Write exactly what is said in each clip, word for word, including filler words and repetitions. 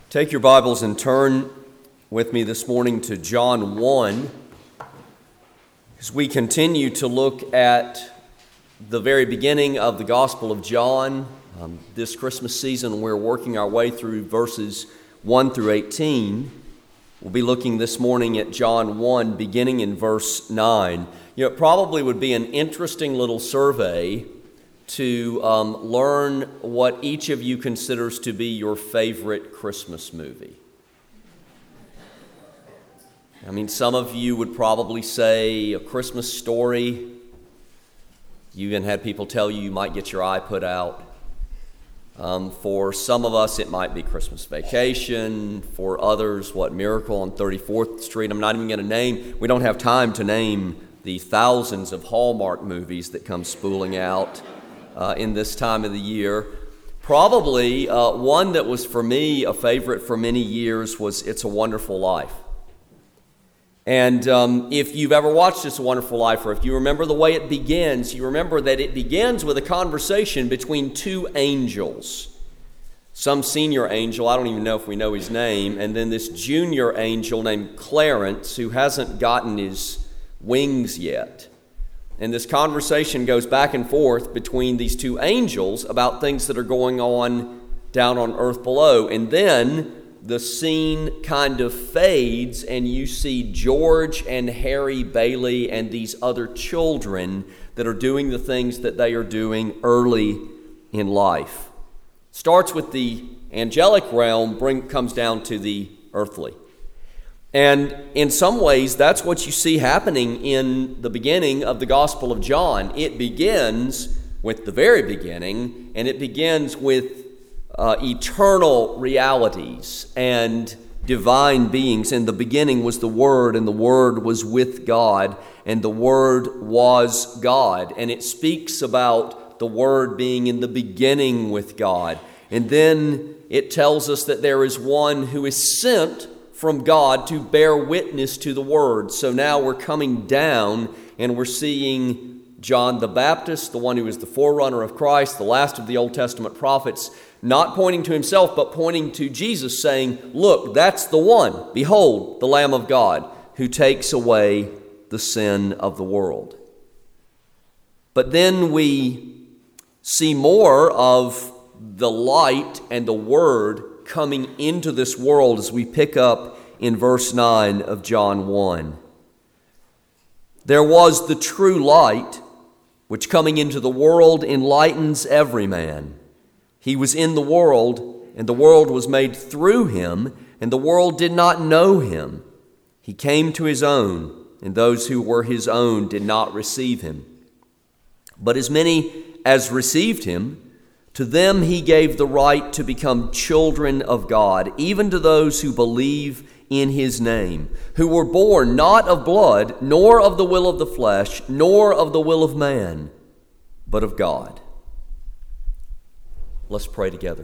Take your Bibles and turn with me this morning to John one as we continue to look at the very beginning of the Gospel of John. Um, this Christmas season, we're working our way through verses one through eighteen. We'll be looking this morning at John one, beginning in verse nine. You know, it probably would be an interesting little survey to um, learn what each of you considers to be your favorite Christmas movie. I mean, some of you would probably say A Christmas Story. You even had people tell you you might get your eye put out. Um, for some of us, it might be Christmas Vacation. For others, what, Miracle on thirty-fourth Street. I'm not even going to name, we don't have time to name the thousands of Hallmark movies that come spooling out uh, in this time of the year. Probably uh, one that was for me a favorite for many years was It's a Wonderful Life. And um, if you've ever watched It's a Wonderful Life, or if you remember the way it begins, you remember that it begins with a conversation between two angels. Some senior angel, I don't even know if we know his name, and then this junior angel named Clarence, who hasn't gotten his wings yet. And this conversation goes back and forth between these two angels about things that are going on down on earth below. And then the scene kind of fades, and you see George and Harry Bailey and these other children that are doing the things that they are doing early in life. Starts with the angelic realm, bring, comes down to the earthly. And in some ways, that's what you see happening in the beginning of the Gospel of John. It begins with the very beginning, and it begins with Uh, eternal realities and divine beings. In the beginning was the Word, and the Word was with God, and the Word was God. And it speaks about the Word being in the beginning with God. And then it tells us that there is one who is sent from God to bear witness to the Word. So now we're coming down and we're seeing John the Baptist, the one who is the forerunner of Christ, the last of the Old Testament prophets, not pointing to himself, but pointing to Jesus, saying, look, that's the one. Behold, the Lamb of God, who takes away the sin of the world. But then we see more of the light and the Word coming into this world as we pick up in verse nine of John one. There was the true light, which coming into the world enlightens every man. He was in the world, and the world was made through him, and the world did not know him. He came to his own, and those who were his own did not receive him. But as many as received him, to them he gave the right to become children of God, even to those who believe in his name, who were born not of blood, nor of the will of the flesh, nor of the will of man, but of God. Let's pray together.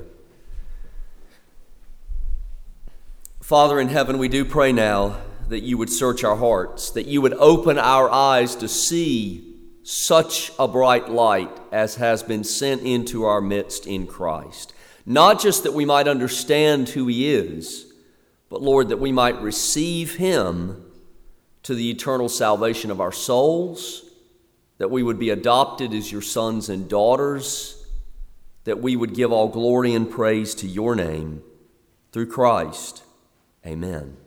Father in heaven, we do pray now that you would search our hearts, that you would open our eyes to see such a bright light as has been sent into our midst in Christ. Not just that we might understand who he is, but Lord, that we might receive him to the eternal salvation of our souls, that we would be adopted as your sons and daughters, that we would give all glory and praise to your name through Christ. Amen.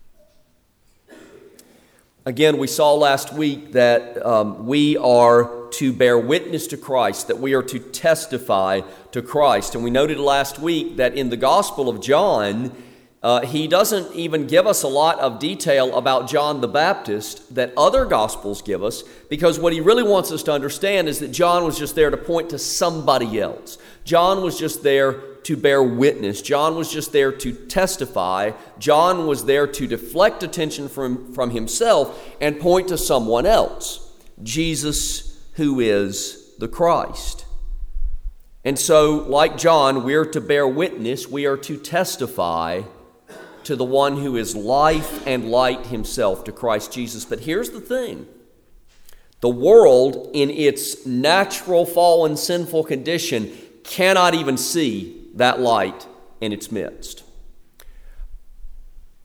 Again, we saw last week that um, we are to bear witness to Christ, that we are to testify to Christ. And we noted last week that in the Gospel of John, uh, he doesn't even give us a lot of detail about John the Baptist that other Gospels give us, because what he really wants us to understand is that John was just there to point to somebody else. John was just there to bear witness. John was just there to testify. John was there to deflect attention from, from himself and point to someone else, Jesus, who is the Christ. And so, like John, we are to bear witness. We are to testify to the one who is life and light himself, to Christ Jesus. But here's the thing. The world, in its natural fallen sinful condition, cannot even see that light in its midst.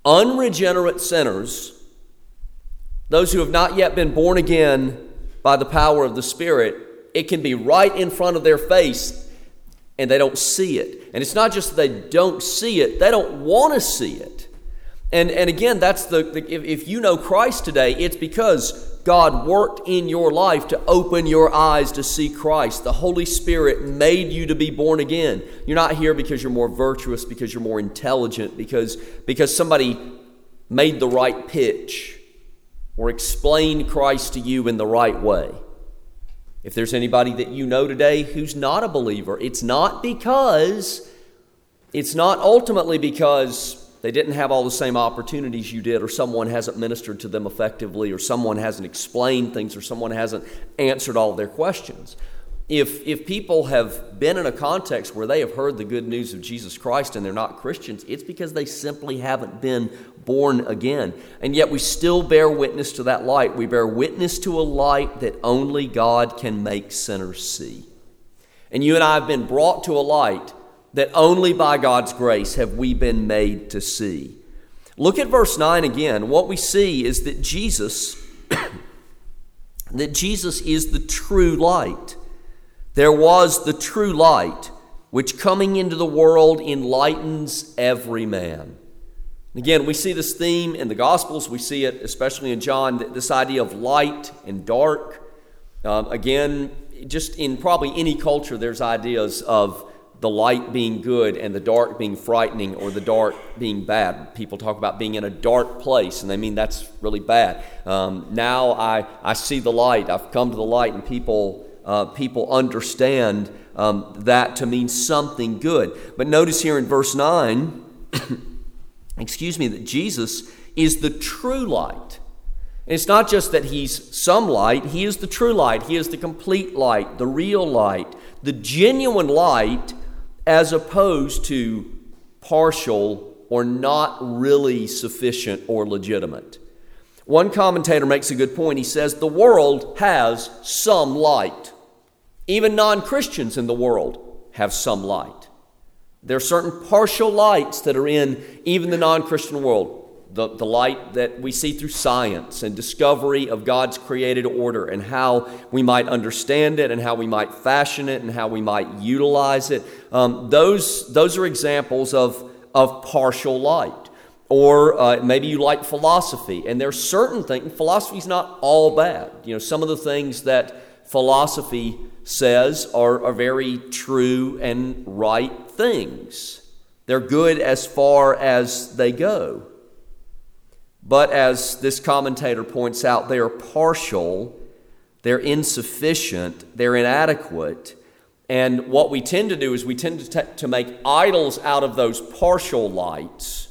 unregenerate sinners, those who have not yet been born again by the power of the Spirit, it can be right in front of their face and they don't see it. And it's not just that they don't see it, they don't want to see it. And, and again, that's the, the if, if you know Christ today, it's because God worked in your life to open your eyes to see Christ. The Holy Spirit made you to be born again. You're not here because you're more virtuous, because you're more intelligent, because, because somebody made the right pitch or explained Christ to you in the right way. If there's anybody that you know today who's not a believer, it's not because, it's not ultimately because they didn't have all the same opportunities you did, or someone hasn't ministered to them effectively, or someone hasn't explained things, or someone hasn't answered all of their questions. If, if people have been in a context where they have heard the good news of Jesus Christ and they're not Christians, it's because they simply haven't been born again. And yet we still bear witness to that light. We bear witness to a light that only God can make sinners see. And you and I have been brought to a light that only by God's grace have we been made to see. Look at verse nine again. What we see is that Jesus, that Jesus is the true light. There was the true light, which coming into the world enlightens every man. Again, we see this theme in the Gospels. We see it especially in John, this idea of light and dark. Um, again, just in probably any culture, there's ideas of the light being good and the dark being frightening, or the dark being bad. People talk about being in a dark place, and they mean that's really bad. Um, now I, I see the light. I've come to the light, and people uh, people understand um, that to mean something good. But notice here in verse nine, excuse me, that Jesus is the true light. And it's not just that he's some light. He is the true light. He is the complete light, the real light, the genuine light, as opposed to partial or not really sufficient or legitimate. One commentator makes a good point. He says the world has some light. Even non-Christians in the world have some light. There are certain partial lights that are in even the non-Christian world. The, the light that we see through science and discovery of God's created order, and how we might understand it, and how we might fashion it, and how we might utilize it. Um, those, those are examples of, of partial light. Or uh, maybe you like philosophy, and there's certain things. Philosophy is not all bad. You know, some of the things that philosophy says are, are very true and right things. They're good as far as they go. But as this commentator points out, they are partial, they're insufficient, they're inadequate. And what we tend to do is we tend to, t- to make idols out of those partial lights,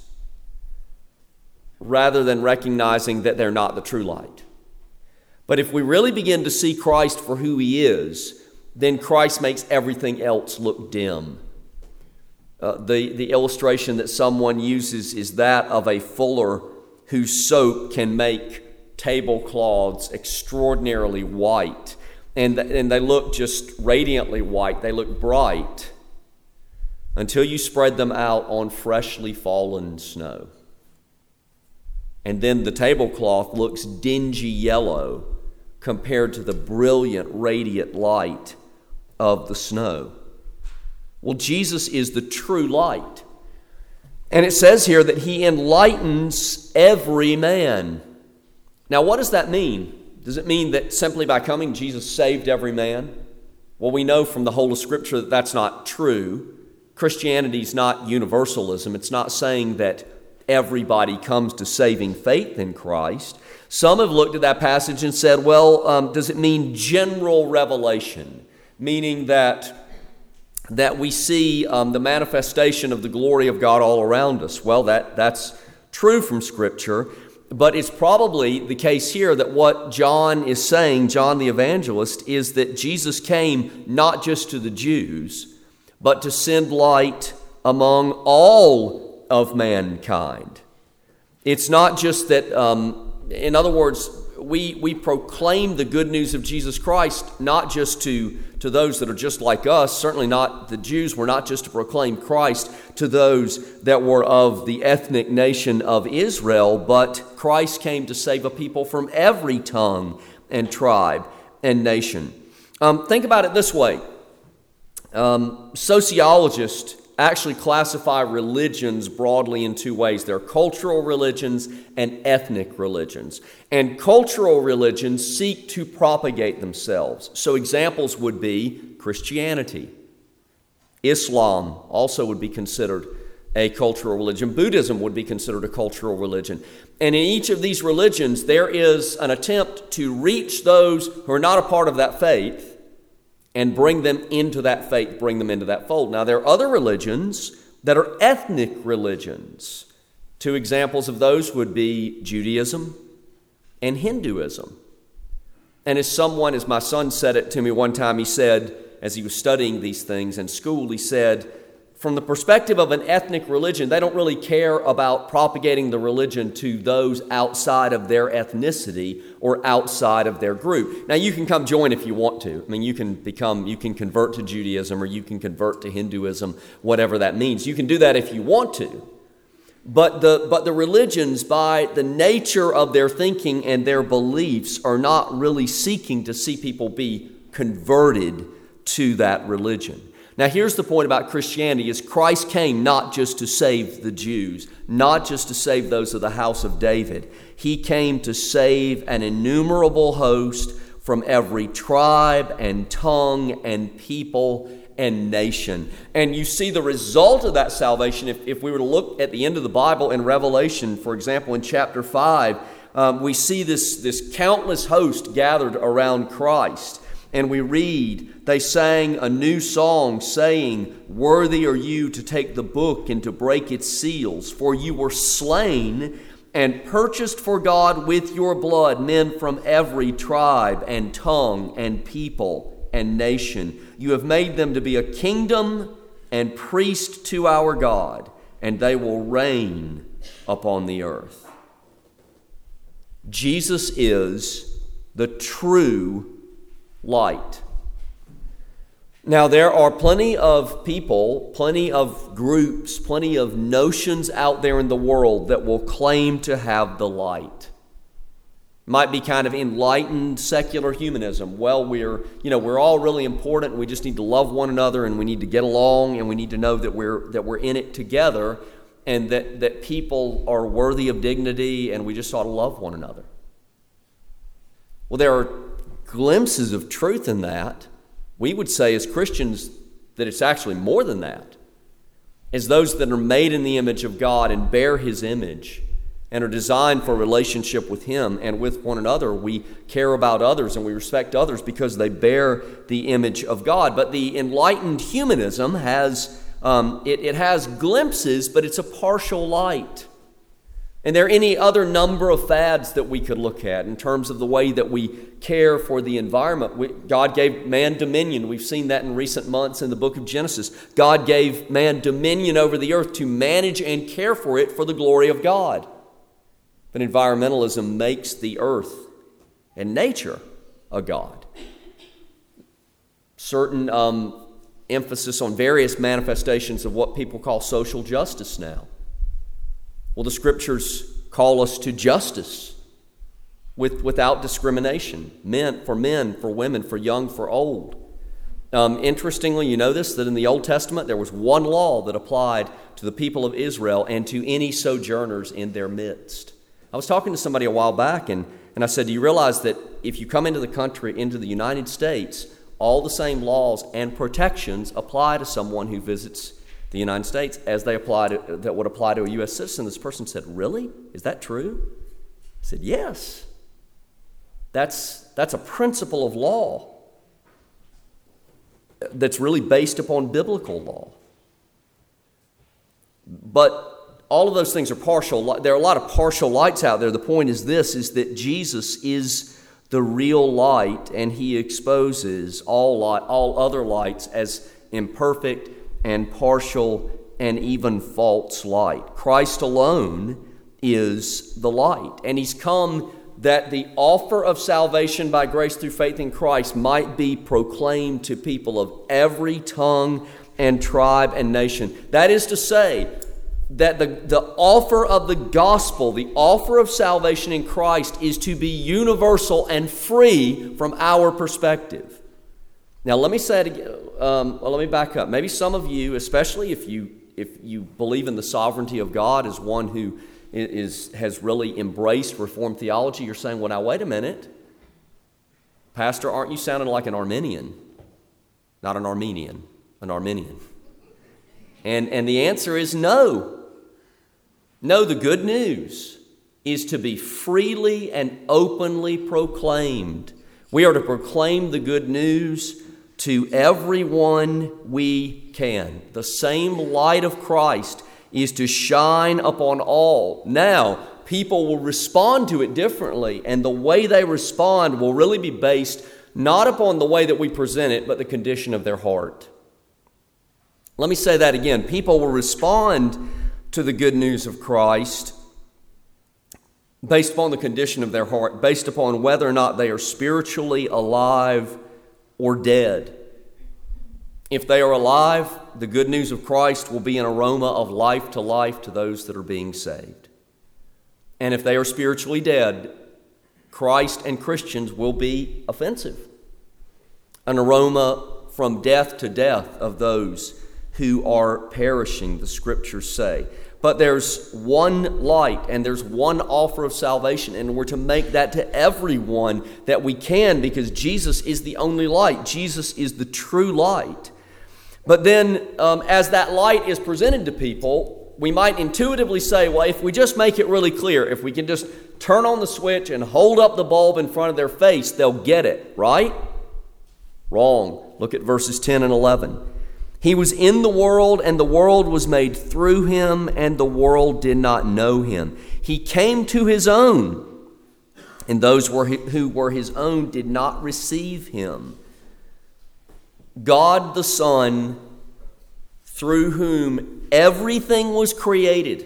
rather than recognizing that they're not the true light. But if we really begin to see Christ for who he is, then Christ makes everything else look dim. Uh, the, the illustration that someone uses is that of a fuller whose soap can make tablecloths extraordinarily white. And, and they look just radiantly white. They look bright until you spread them out on freshly fallen snow. And then the tablecloth looks dingy yellow compared to the brilliant, radiant light of the snow. Well, Jesus is the true light. And it says here that he enlightens every man. Now, what does that mean? Does it mean that simply by coming, Jesus saved every man? Well, we know from the whole of Scripture that that's not true. Christianity is not universalism. It's not saying that everybody comes to saving faith in Christ. Some have looked at that passage and said, well, um, does it mean general revelation? Meaning that that we see um, the manifestation of the glory of God all around us. Well, that, that's true from Scripture, but it's probably the case here that what John is saying, John the evangelist, is that Jesus came not just to the Jews, but to send light among all of mankind. It's not just that, um, in other words, we, we proclaim the good news of Jesus Christ not just to, to those that are just like us, certainly not the Jews. We're not just to proclaim Christ to those that were of the ethnic nation of Israel, but Christ came to save a people from every tongue and tribe and nation. Um, think about it this way. Um, sociologists actually classify religions broadly in two ways. There are cultural religions and ethnic religions. And cultural religions seek to propagate themselves. So examples would be Christianity. Islam also would be considered a cultural religion. Buddhism would be considered a cultural religion. And in each of these religions, there is an attempt to reach those who are not a part of that faith and bring them into that faith, bring them into that fold. Now, there are other religions that are ethnic religions. Two examples of those would be Judaism and Hinduism. And as someone, as my son said it to me one time, he said, as he was studying these things in school, he said, from the perspective of an ethnic religion, they don't really care about propagating the religion to those outside of their ethnicity or outside of their group. Now, you can come join if you want to. I mean, you can become, you can convert to Judaism or you can convert to Hinduism, whatever that means. You can do that if you want to. But the, but the religions, by the nature of their thinking and their beliefs, are not really seeking to see people be converted to that religion. Now, here's the point about Christianity is Christ came not just to save the Jews, not just to save those of the house of David. He came to save an innumerable host from every tribe and tongue and people and nation. And you see the result of that salvation if, if we were to look at the end of the Bible in Revelation, for example, in chapter five, um, we see this, this countless host gathered around Christ. And we read, they sang a new song saying, "Worthy are you to take the book and to break its seals, for you were slain and purchased for God with your blood men from every tribe and tongue and people and nation. You have made them to be a kingdom and priest to our God, and they will reign upon the earth." Jesus is the true light. Now, there are plenty of people, plenty of groups, plenty of notions out there in the world that will claim to have the light. Might be kind of enlightened secular humanism. Well, we're, you know, we're all really important. We just need to love one another and we need to get along and we need to know that we're that we're in it together and that, that people are worthy of dignity and we just ought to love one another. Well, there are glimpses of truth in that. We would say as Christians that it's actually more than that. As those that are made in the image of God and bear His image and are designed for a relationship with Him and with one another, we care about others and we respect others because they bear the image of God. But the enlightened humanism has, um, it, it has glimpses, but it's a partial light. And there are any other number of fads that we could look at in terms of the way that we care for the environment. We, God gave man dominion. We've seen that in recent months in the book of Genesis. God gave man dominion over the earth to manage and care for it for the glory of God. But environmentalism makes the earth and nature a god. Certain um, emphasis on various manifestations of what people call social justice now. Well, the Scriptures call us to justice with, without discrimination, men for men, for women, for young, for old. Um, interestingly, you know this, that in the Old Testament there was one law that applied to the people of Israel and to any sojourners in their midst. I was talking to somebody a while back and, and I said, do you realize that if you come into the country, into the United States, all the same laws and protections apply to someone who visits the United States as they apply to, that would apply to a U S citizen? This person said, really? Is that true? I said, yes. That's, that's a principle of law that's really based upon biblical law. But all of those things are partial. There are a lot of partial lights out there. The point is this, is that Jesus is the real light and He exposes all light, all other lights as imperfect and partial and even false light. Christ alone is the light, and He's come that the offer of salvation by grace through faith in Christ might be proclaimed to people of every tongue and tribe and nation. That is to say, that the, the offer of the gospel, the offer of salvation in Christ, is to be universal and free from our perspective. Now, let me say it again. Um, well, let me back up. Maybe some of you, especially if you if you believe in the sovereignty of God as one who is has really embraced Reformed theology, you're saying, well, now, wait a minute. Pastor, aren't you sounding like an Arminian? Not an Armenian, an Arminian. And, and the answer is no. No, the good news is to be freely and openly proclaimed. We are to proclaim the good news to everyone we can. The same light of Christ is to shine upon all. Now, people will respond to it differently, and the way they respond will really be based not upon the way that we present it, but the condition of their heart. Let me say that again. People will respond to the good news of Christ based upon the condition of their heart, based upon whether or not they are spiritually alive or dead. If they are alive, the good news of Christ will be an aroma of life to life to those that are being saved. And if they are spiritually dead, Christ and Christians will be offensive. An aroma from death to death of those who are perishing, the Scriptures say. But there's one light and there's one offer of salvation, and we're to make that to everyone that we can, because Jesus is the only light. Jesus is the true light. But then um, as that light is presented to people, we might intuitively say, well, if we just make it really clear, if we can just turn on the switch and hold up the bulb in front of their face, they'll get it, right? Wrong. Look at verses ten and eleven. He was in the world, and the world was made through him, and the world did not know him. He came to his own, and those were who were his own did not receive him. God the Son, through whom everything was created,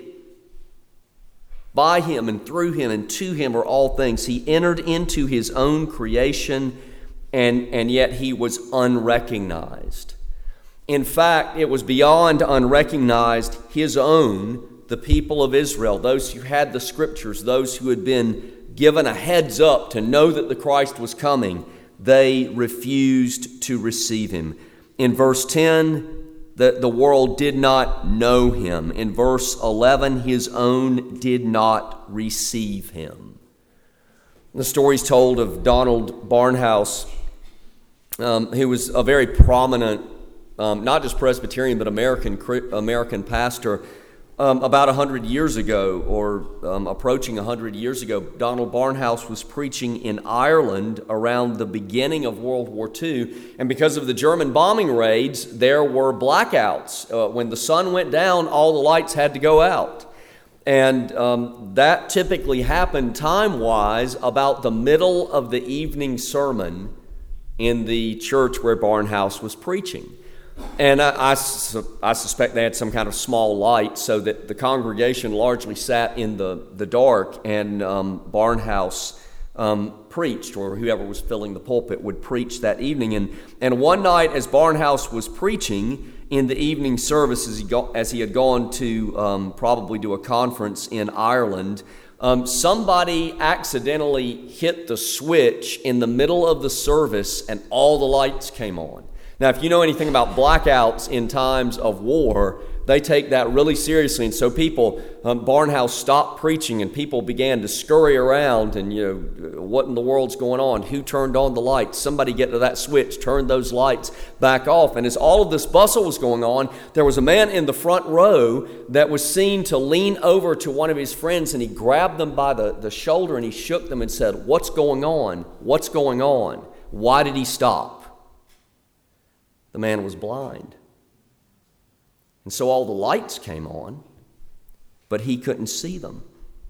by him and through him and to him are all things. He entered into his own creation, and, and yet he was unrecognized. In fact, it was beyond unrecognized. His own, the people of Israel, those who had the Scriptures, those who had been given a heads up to know that the Christ was coming, they refused to receive him. In verse ten, the, the world did not know him. In verse eleven, his own did not receive him. The story's told of Donald Barnhouse, um, who was a very prominent Um, not just Presbyterian, but American American pastor. Um, about one hundred years ago, or um, approaching one hundred years ago, Donald Barnhouse was preaching in Ireland around the beginning of World War Two. And because of the German bombing raids, there were blackouts. Uh, when the sun went down, all the lights had to go out. And um, that typically happened time-wise about the middle of the evening sermon in the church where Barnhouse was preaching. And I, I, I suspect they had some kind of small light so that the congregation largely sat in the, the dark, and um, Barnhouse um, preached, or whoever was filling the pulpit would preach that evening. And, and one night as Barnhouse was preaching in the evening service, as he, go, as he had gone to um, probably do a conference in Ireland, um, somebody accidentally hit the switch in the middle of the service and all the lights came on. Now, if you know anything about blackouts in times of war, they take that really seriously. And so people, um, Barnhouse stopped preaching and people began to scurry around and, you know, what in the world's going on? Who turned on the lights? Somebody get to that switch, turn those lights back off. And as all of this bustle was going on, there was a man in the front row that was seen to lean over to one of his friends, and he grabbed them by the, the shoulder and he shook them and said, "What's going on? What's going on? Why did he stop?" The man was blind. And so all the lights came on, but he couldn't see them.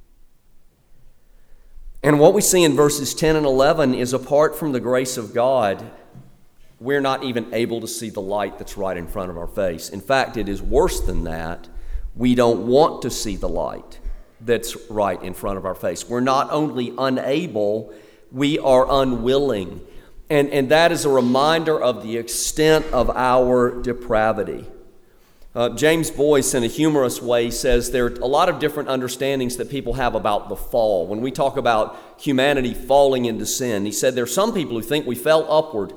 And what we see in verses ten and eleven is, apart from the grace of God, we're not even able to see the light that's right in front of our face. In fact, it is worse than that. We don't want to see the light. that's right in front of our face. We're not only unable, we are unwilling. And, and that is a reminder of the extent of our depravity. Uh, James Boyce, in a humorous way, says there are a lot of different understandings that people have about the fall. When we talk about humanity falling into sin, he said there are some people who think we fell upward.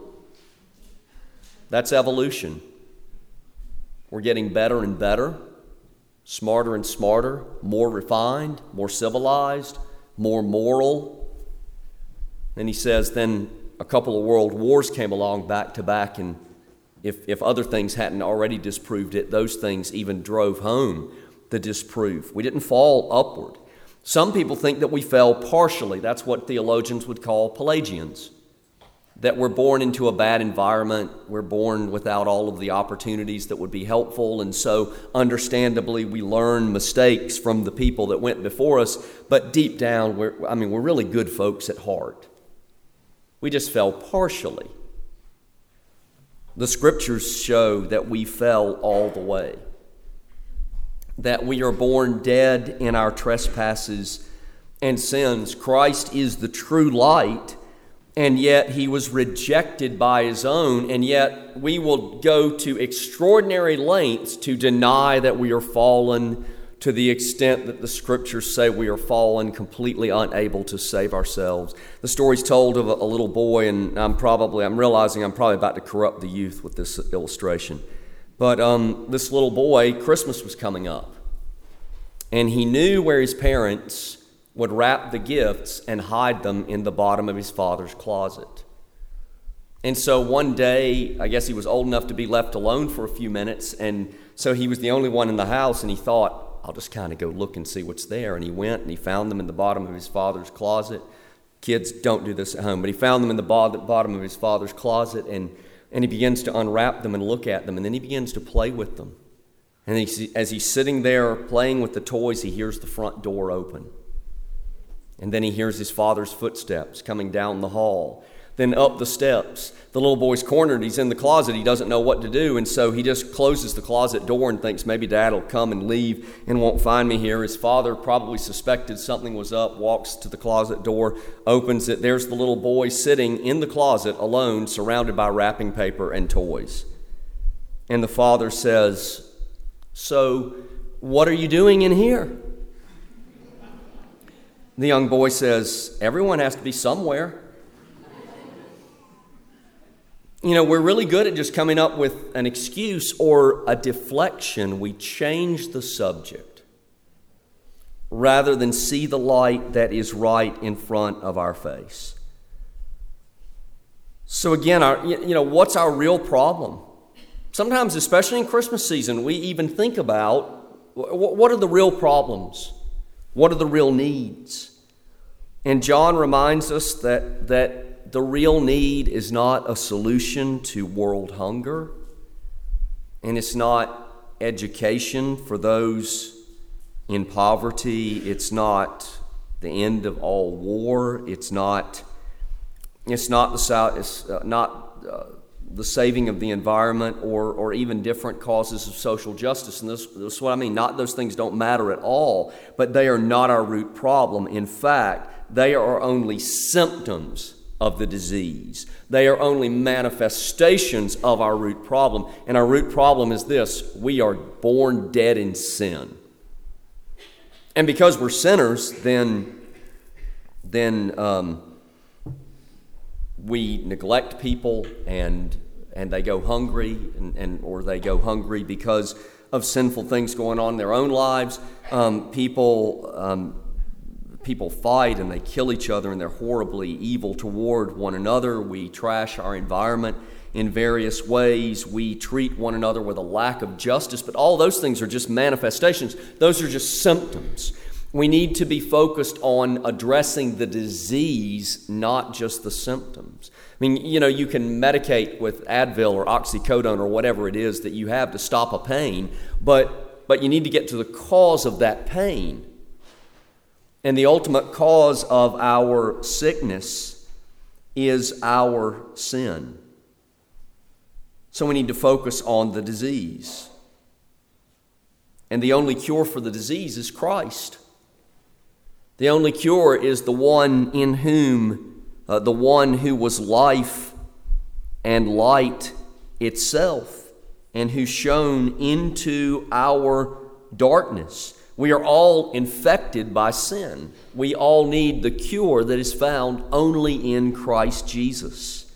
That's evolution. We're getting better and better, smarter and smarter, more refined, more civilized, more moral. And he says then a couple of world wars came along back to back, and If, if other things hadn't already disproved it, those things even drove home the disproof. We didn't fall upward. Some people think that we fell partially. That's what theologians would call Pelagians. That we're born into a bad environment. We're born without all of the opportunities that would be helpful. And so, understandably, we learn mistakes from the people that went before us. But deep down, we're, I mean, we're really good folks at heart. We just fell partially. The Scriptures show that we fell all the way, that we are born dead in our trespasses and sins. Christ is the true light, and yet he was rejected by his own, and yet we will go to extraordinary lengths to deny that we are fallen, to the extent that the Scriptures say we are fallen, completely unable to save ourselves. The story's told of a, a little boy, and I'm probably, I'm realizing I'm probably about to corrupt the youth with this illustration. But um, this little boy, Christmas was coming up, and he knew where his parents would wrap the gifts and hide them in the bottom of his father's closet. And so one day, I guess he was old enough to be left alone for a few minutes, and so he was the only one in the house, and he thought, I'll just kind of go look and see what's there. And he went and he found them in the bottom of his father's closet. Kids, don't do this at home. But he found them in the bottom of his father's closet, and, and he begins to unwrap them and look at them. And then he begins to play with them. And he, as he's sitting there playing with the toys, he hears the front door open. And then he hears his father's footsteps coming down the hall. Then up the steps. The little boy's cornered. He's in the closet. He doesn't know what to do. And so he just closes the closet door and thinks maybe Dad will come and leave and won't find me here. His father probably suspected something was up, walks to the closet door, opens it. There's the little boy sitting in the closet alone, surrounded by wrapping paper and toys. And the father says, "So what are you doing in here?" The young boy says, "Everyone has to be somewhere." You know, we're really good at just coming up with an excuse or a deflection. We change the subject rather than see the light that is right in front of our face. So again, our, you know, what's our real problem? Sometimes, especially in Christmas season, we even think about what are the real problems? What are the real needs? And John reminds us that that the real need is not a solution to world hunger, and it's not education for those in poverty. It's not the end of all war. It's not. It's not the it's not uh, the saving of the environment, or or even different causes of social justice. And this, this is what I mean. Not those things don't matter at all, but they are not our root problem. In fact, they are only symptoms of the disease. They are only manifestations of our root problem. And our root problem is this: we are born dead in sin. And because we're sinners, then, then um, we neglect people, and and they go hungry, and, and or they go hungry because of sinful things going on in their own lives. Um, people um, People fight and they kill each other, and they're horribly evil toward one another. We trash our environment in various ways. We treat one another with a lack of justice. But all those things are just manifestations. Those are just symptoms. We need to be focused on addressing the disease, not just the symptoms. I mean, you know, you can medicate with Advil or oxycodone or whatever it is that you have to stop a pain, but but you need to get to the cause of that pain. And the ultimate cause of our sickness is our sin. So we need to focus on the disease. And the only cure for the disease is Christ. The only cure is the one in whom, uh, the one who was life and light itself, and who shone into our darkness. We are all infected by sin. We all need the cure that is found only in Christ Jesus.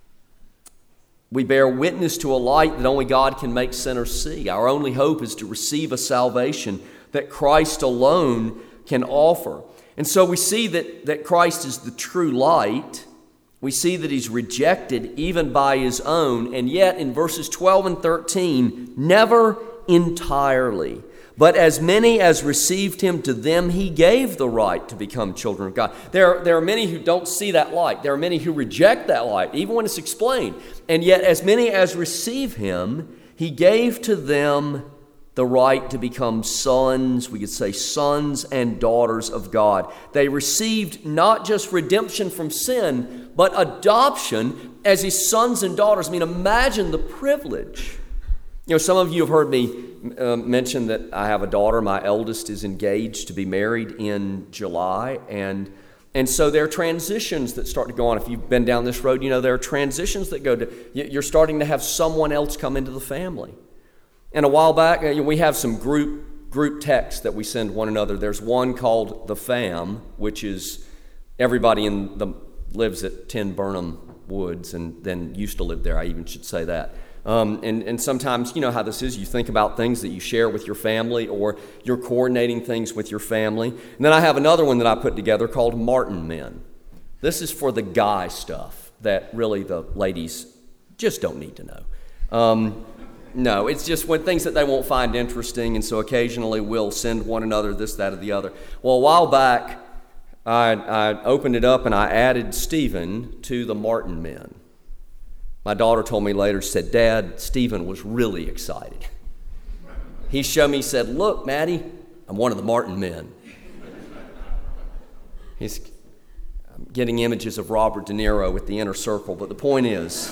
We bear witness to a light that only God can make sinners see. Our only hope is to receive a salvation that Christ alone can offer. And so we see that, that Christ is the true light. We see that he's rejected even by his own, and yet in verses twelve and thirteen, never entirely. But as many as received him, to them he gave the right to become children of God. There, there are many who don't see that light. There are many who reject that light, even when it's explained. And yet as many as receive him, he gave to them the right to become sons, we could say sons and daughters of God. They received not just redemption from sin, but adoption as his sons and daughters. I mean, imagine the privilege. You know, some of you have heard me uh, mention that I have a daughter. My eldest is engaged to be married in July, and and so there are transitions that start to go on. If you've been down this road, you know there are transitions that go to, you're starting to have someone else come into the family. And a while back, we have some group group texts that we send one another. There's one called The Fam, which is everybody in the lives at ten Burnham Woods and then used to live there. I even should say that. Um, and, and sometimes, you know how this is, you think about things that you share with your family, or you're coordinating things with your family. And then I have another one that I put together called Martin Men. This is for the guy stuff that really the ladies just don't need to know. Um, No, it's just when things that they won't find interesting, and so occasionally we'll send one another this, that, or the other. Well, a while back, I, I opened it up and I added Stephen to the Martin Men. My daughter told me later, she said, "Dad, Stephen was really excited. He showed me, he said, 'Look, Maddie, I'm one of the Martin Men.'" He's I'm getting images of Robert De Niro with the inner circle, but the point is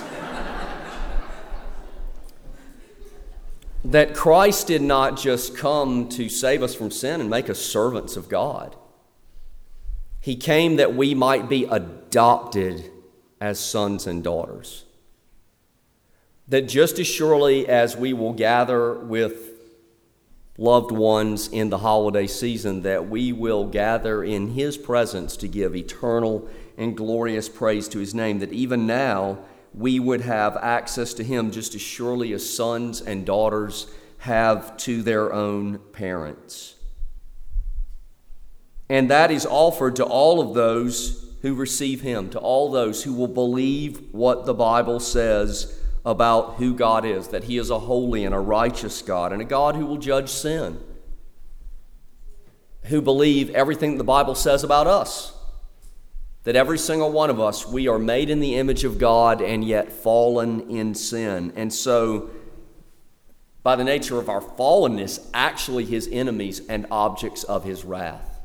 that Christ did not just come to save us from sin and make us servants of God. He came that we might be adopted as sons and daughters. That just as surely as we will gather with loved ones in the holiday season, that we will gather in his presence to give eternal and glorious praise to his name, that even now we would have access to him just as surely as sons and daughters have to their own parents. And that is offered to all of those who receive him, to all those who will believe what the Bible says about who God is, that he is a holy and a righteous God, and a God who will judge sin, who believe everything the Bible says about us. That every single one of us, we are made in the image of God and yet fallen in sin. And so, by the nature of our fallenness, actually his enemies and objects of his wrath.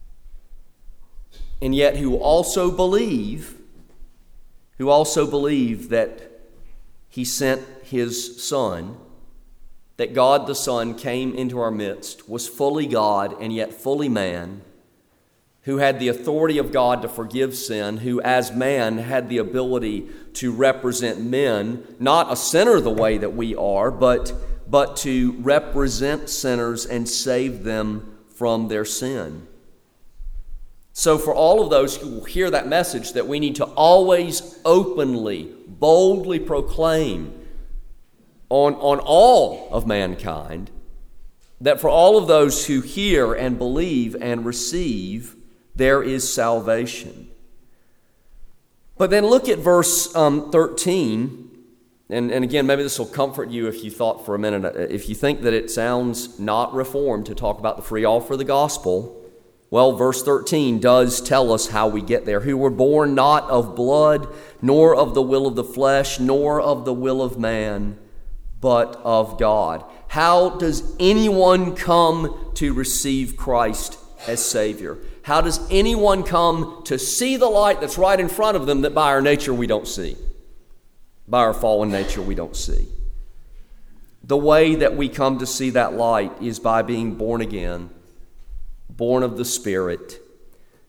And yet who also believe, who also believe that he sent his Son, that God the Son came into our midst, was fully God and yet fully man, who had the authority of God to forgive sin, who as man had the ability to represent men, not a sinner the way that we are, but, but to represent sinners and save them from their sin. So for all of those who will hear that message, that we need to always openly, boldly proclaim on, on all of mankind, that for all of those who hear and believe and receive, there is salvation. But then look at verse um, thirteen, and, and again, maybe this will comfort you if you thought for a minute, if you think that it sounds not reformed to talk about the free offer of the gospel. Well, verse thirteen does tell us how we get there. Who were born not of blood, nor of the will of the flesh, nor of the will of man, but of God. How does anyone come to receive Christ as Savior? How does anyone come to see the light that's right in front of them that by our nature we don't see? By our fallen nature we don't see. The way that we come to see that light is by being born again, born of the Spirit.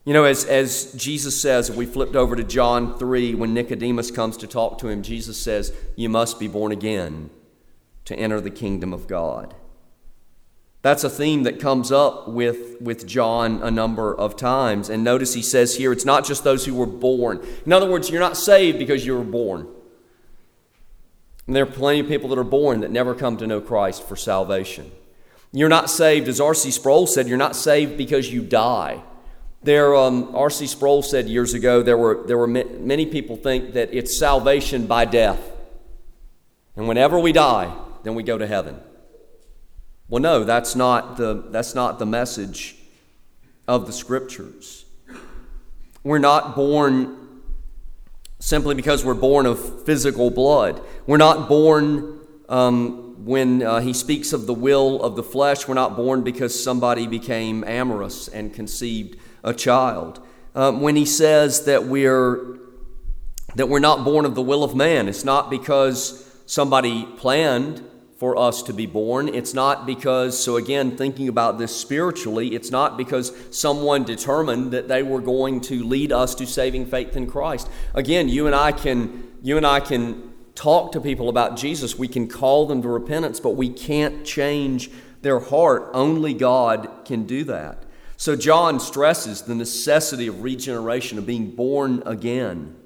You know, as, as Jesus says, if we flipped over to John three, when Nicodemus comes to talk to him, Jesus says, you must be born again to enter the kingdom of God. That's a theme that comes up with, with John a number of times. And notice he says here, it's not just those who were born. In other words, you're not saved because you were born. And there are plenty of people that are born that never come to know Christ for salvation. You're not saved, as R C Sproul said, you're not saved because you die. There, um, R C Sproul said years ago, there were, there were many people think that it's salvation by death. And whenever we die, then we go to heaven. Well, no, that's not the, that's not the message of the Scriptures. We're not born simply because we're born of physical blood. We're not born, um, when uh, he speaks of the will of the flesh, we're not born because somebody became amorous and conceived a child. Um, when he says that we're, that we're not born of the will of man, it's not because somebody planned for us to be born. It's not because, so again, thinking about this spiritually, it's not because someone determined that they were going to lead us to saving faith in Christ. Again, you and I can, you and I can talk to people about Jesus. We can call them to repentance, but we can't change their heart. Only God can do that. So John stresses the necessity of regeneration, of being born again.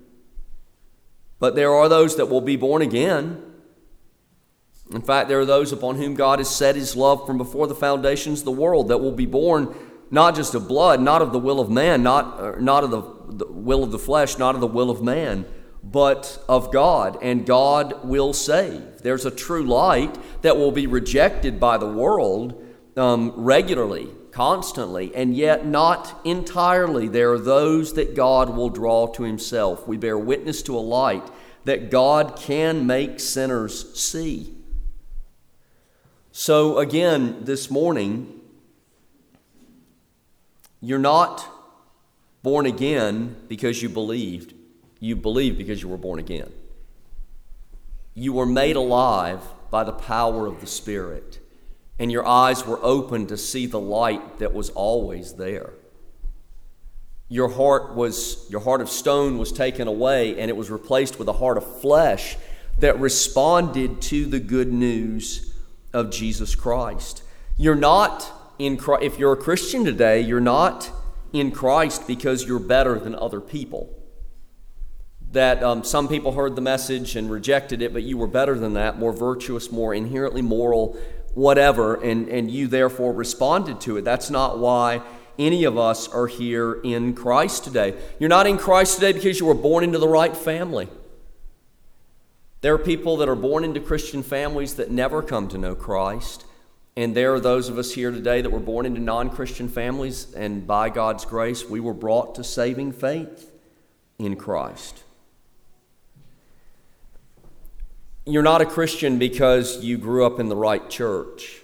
But there are those that will be born again. In fact, there are those upon whom God has set his love from before the foundations of the world, that will be born not just of blood, not of the will of man, not, not of the, the will of the flesh, not of the will of man, but of God, and God will save. There's a true light that will be rejected by the world um, regularly, constantly, and yet not entirely. There are those that God will draw to himself. We bear witness to a light that God can make sinners see. So again, this morning, you're not born again because you believed. You believed because you were born again. You were made alive by the power of the Spirit, and your eyes were opened to see the light that was always there. Your heart was, your heart of stone was taken away, and it was replaced with a heart of flesh that responded to the good news of Jesus Christ. You're not in Christ. If you're a Christian today, you're not in Christ because you're better than other people. That um, some people heard the message and rejected it, but you were better than that, more virtuous, more inherently moral, whatever, and, and you therefore responded to it. That's not why any of us are here in Christ today. You're not in Christ today because you were born into the right family. There are people that are born into Christian families that never come to know Christ. And there are those of us here today that were born into non-Christian families, and by God's grace, we were brought to saving faith in Christ. You're not a Christian because you grew up in the right church.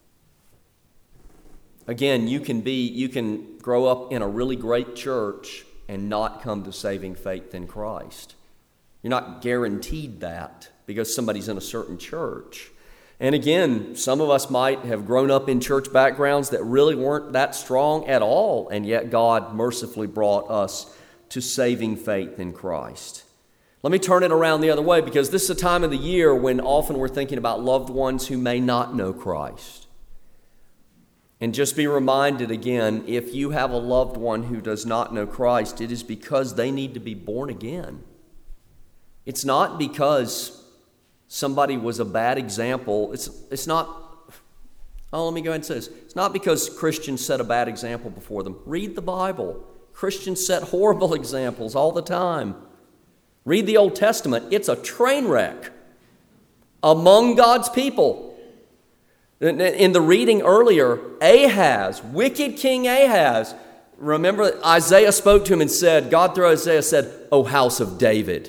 Again, you can be, you can grow up in a really great church and not come to saving faith in Christ. You're not guaranteed that because somebody's in a certain church. And again, some of us might have grown up in church backgrounds that really weren't that strong at all, and yet God mercifully brought us to saving faith in Christ. Let me turn it around the other way, because this is a time of the year when often we're thinking about loved ones who may not know Christ. And just be reminded again, if you have a loved one who does not know Christ, it is because they need to be born again. It's not because somebody was a bad example. It's, it's not, oh, let me go ahead and say this. It's not because Christians set a bad example before them. Read the Bible. Christians set horrible examples all the time. Read the Old Testament. It's a train wreck among God's people. In the reading earlier, Ahaz, wicked King Ahaz, remember Isaiah spoke to him and said, God through Isaiah said, "O house of David."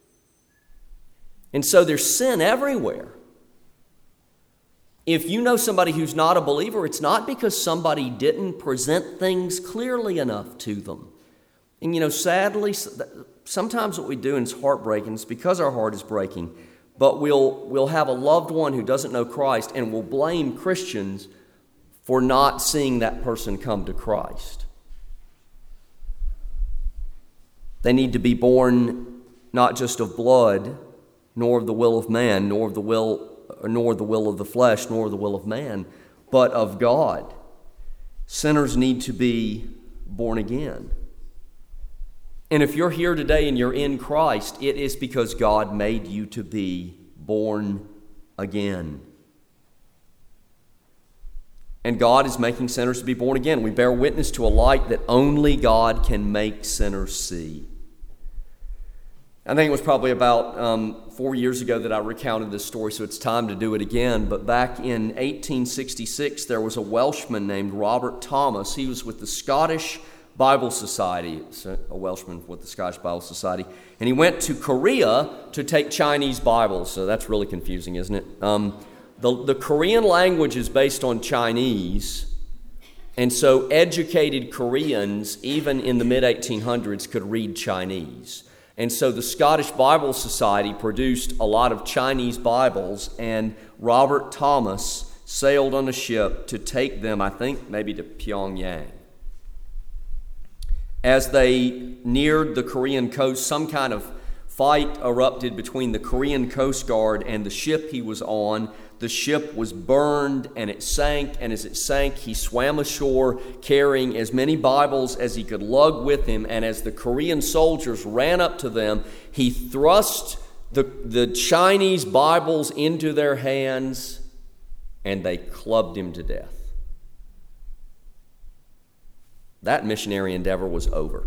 And so there's sin everywhere. If you know somebody who's not a believer, it's not because somebody didn't present things clearly enough to them. And you know, sadly, sometimes what we do, and it's heartbreaking, it's because our heart is breaking, but we'll, we'll have a loved one who doesn't know Christ, and we'll blame Christians for not seeing that person come to Christ. They need to be born not just of blood, nor of the will of man, nor of the will, nor the will of the flesh, nor the will of man, but of God. Sinners need to be born again. And if you're here today and you're in Christ, it is because God made you to be born again. And God is making sinners to be born again. We bear witness to a light that only God can make sinners see. I think it was probably about um, four years ago that I recounted this story, so it's time to do it again. But back in eighteen sixty-six, there was a Welshman named Robert Thomas. He was with the Scottish Bible Society, a Welshman with the Scottish Bible Society, and he went to Korea to take Chinese Bibles. So that's really confusing, isn't it? Um, the, the Korean language is based on Chinese, and so educated Koreans, even in the mid eighteen hundreds, could read Chinese. And so the Scottish Bible Society produced a lot of Chinese Bibles, and Robert Thomas sailed on a ship to take them, I think, maybe to Pyongyang. As they neared the Korean coast, some kind of fight erupted between the Korean Coast Guard and the ship he was on. The ship was burned and it sank, and as it sank, he swam ashore carrying as many Bibles as he could lug with him, and as the Korean soldiers ran up to them, he thrust the, the Chinese Bibles into their hands, and they clubbed him to death. That missionary endeavor was over.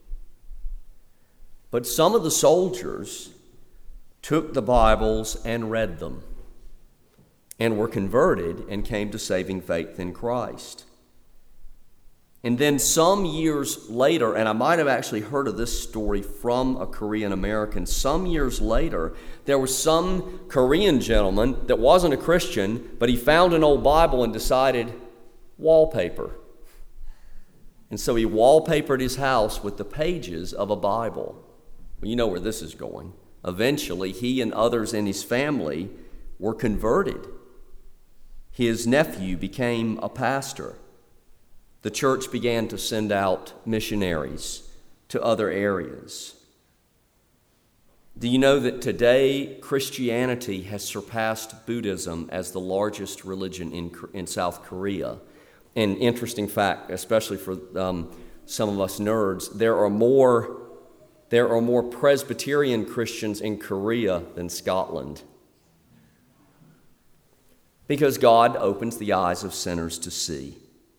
But some of the soldiers took the Bibles and read them, and were converted and came to saving faith in Christ. And then some years later, and I might have actually heard of this story from a Korean American, some years later, there was some Korean gentleman that wasn't a Christian, but he found an old Bible and decided, wallpaper. And so he wallpapered his house with the pages of a Bible. Well, you know where this is going. Eventually, he and others in his family were converted. His nephew became a pastor. The church began to send out missionaries to other areas. Do you know that today Christianity has surpassed Buddhism as the largest religion in, in South Korea? An interesting fact, especially for um, some of us nerds, there are more there are more Presbyterian Christians in Korea than Scotland. Because God opens the eyes of sinners to see.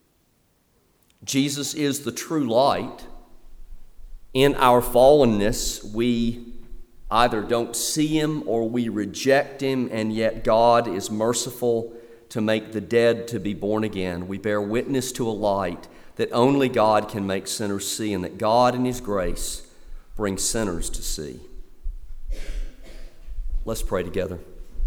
Jesus is the true light. In our fallenness, we either don't see him or we reject him, and yet God is merciful to make the dead to be born again. We bear witness to a light that only God can make sinners see, and that God in his grace brings sinners to see. Let's pray together.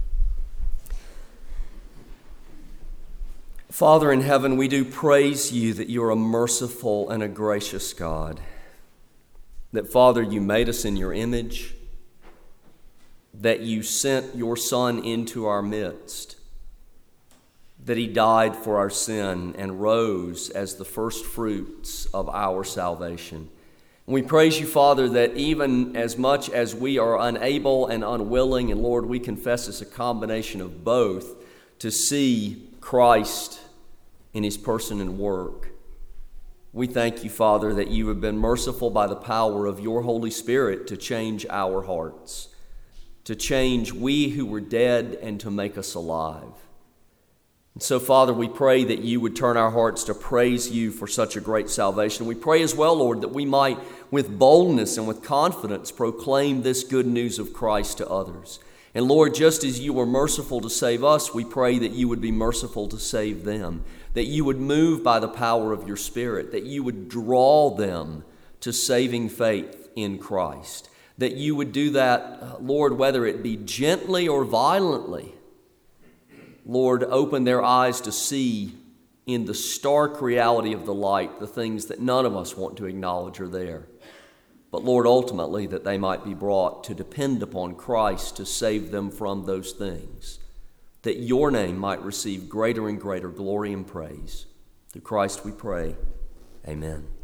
Father in heaven, we do praise you that you're a merciful and a gracious God. That, Father, you made us in your image, that you sent your Son into our midst, that he died for our sin and rose as the first fruits of our salvation. And we praise you, Father, that even as much as we are unable and unwilling, and Lord, we confess it's a combination of both, to see Christ in his person and work. We thank you, Father, that you have been merciful by the power of your Holy Spirit to change our hearts, to change we who were dead and to make us alive. And so, Father, we pray that you would turn our hearts to praise you for such a great salvation. We pray as well, Lord, that we might, with boldness and with confidence, proclaim this good news of Christ to others. And Lord, just as you were merciful to save us, we pray that you would be merciful to save them, that you would move by the power of your Spirit, that you would draw them to saving faith in Christ, that you would do that, Lord, whether it be gently or violently. Lord, open their eyes to see in the stark reality of the light the things that none of us want to acknowledge are there. But Lord, ultimately, that they might be brought to depend upon Christ to save them from those things, that your name might receive greater and greater glory and praise. Through Christ we pray. Amen.